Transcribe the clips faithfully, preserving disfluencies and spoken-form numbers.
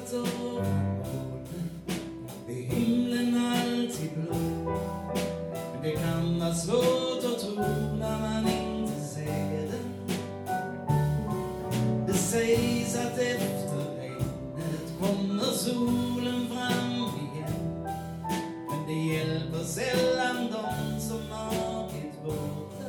och månen, är himlen alltid blå. Men det kan vara svårt att tro när man inte ser den. Det sägs att efter regnet kommer solen fram igen, men det hjälper sällan de som har blivit borta.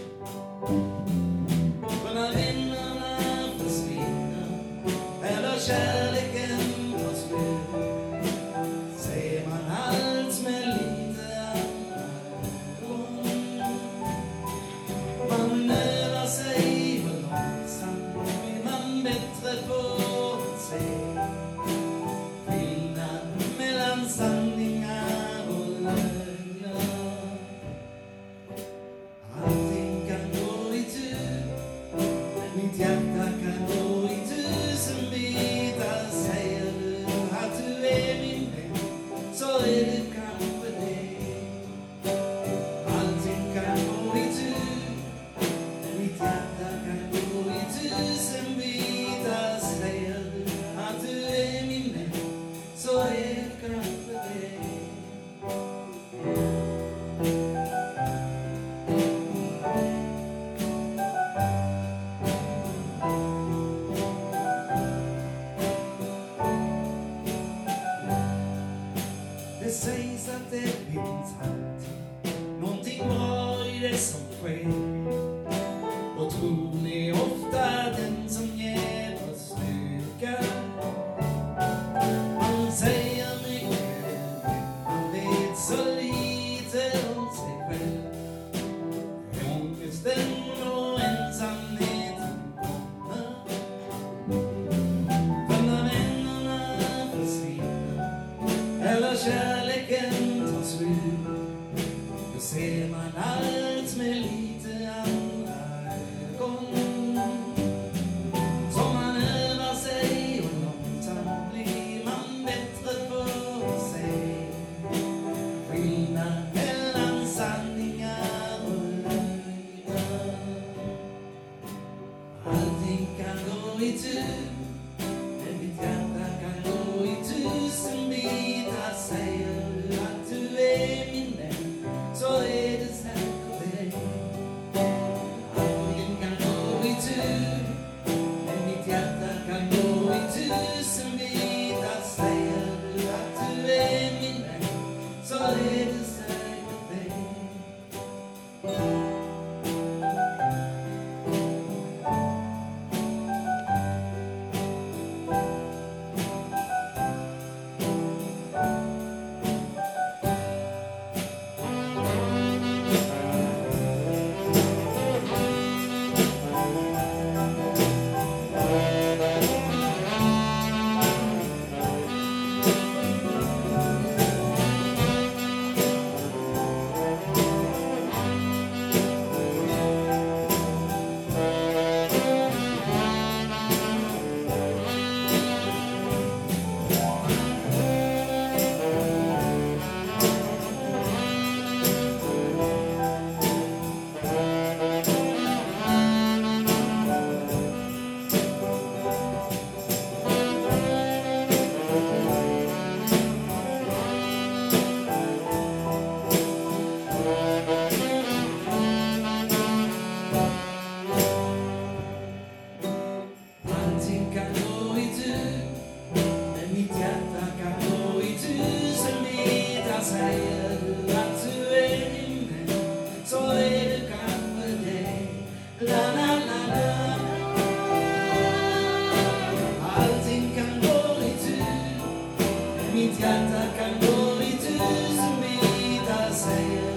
För när vännerna försvinner eller kärleken tar slut, ser man allt med lite andra ögon. Man övar sig och långsamt blir man bättre på att se skillnad mellan sanningar och lögner. Allting kan gå i tur, men mitt hjärta kan gå i tusen bitar. Säger du att du är min vän, så är du kanske det. Allting kan gå i tur, men mitt hjärta kan gå i tusen bitar. Säger du att du är min vän, så är du kanske det. Det sägs att det finns alltid någonting bra i det som sker, och tron är ofta den som ger oss styrka. Man säger mycket, man vet så lite om sig själv. Ångesten och ensamheten kommer, för när vännerna försvinner eller kärleken tar slut, då ser man allt med lite andra ögon. Så man övar sig och långsamt blir man bättre på att se skillnad mellan sanningar och lögner. Allting kan gå i tur, men mitt hjärta kan gå i tusen bitar. Säger du att du är min vän, så är det säkert det. Allting kan gå i tur, men mitt hjärta kan gå i tusen bitar. Säger du att du är min vän, så är det säkert det. Allting kan gå i tur, men mitt hjärta kan gå i tusen bitar. Säger du att du är min vän, så är du kanske det. La, la, la, la. Allting kan gå i tur, men mitt hjärta kan gå i tusen bitar. Säger